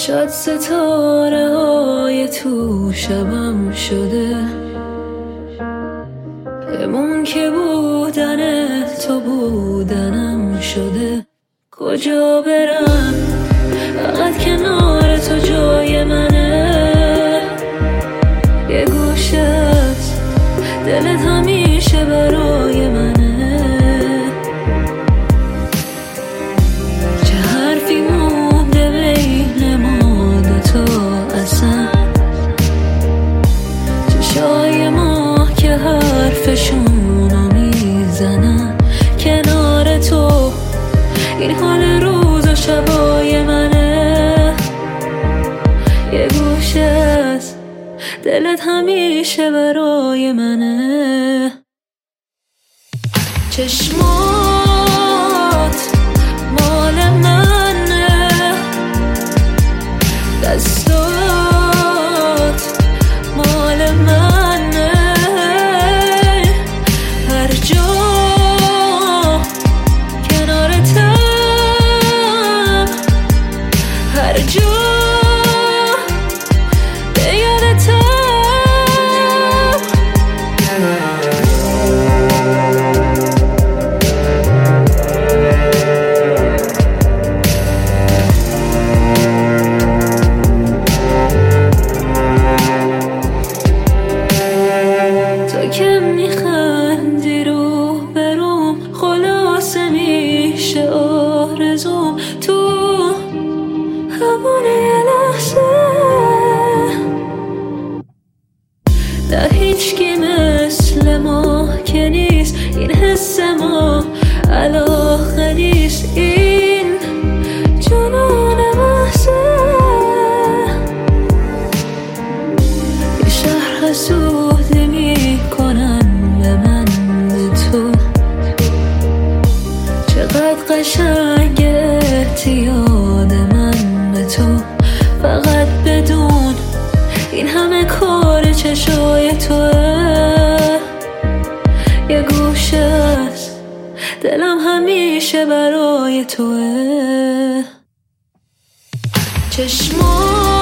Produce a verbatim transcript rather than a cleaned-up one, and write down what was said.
شاید ستاره های تو شبم شده، همون که بودن تو بودنم شده. کجا برم فقط کنار تو جای منه، یه گوشه از دلت همیشه برای منه. چه حرفی مونده بین ما دوتا اصلا، چشای ما که حرفشونو میزنن. کنار تو این حال روز و شبای منه، یه گوشه از دلت همیشه برای منه. چشمات مال منه، دستات مال منه، هر جا کنارتم، هر جا به یادتم. تو که میخندی رو بروم، خلاصه میشه آرزوم. تو همون یه لحظه نه هیچکی مثل ما که نیست، این حس ما علاقه نیست. این جنون محضه یه شهر حسودی میکنن به من، به تو. چقدر قشنگه اعتیاد من به تو، فقط بدون این همه کار چشای توه. یه گوشه از دلم همیشه برای توه. چشمات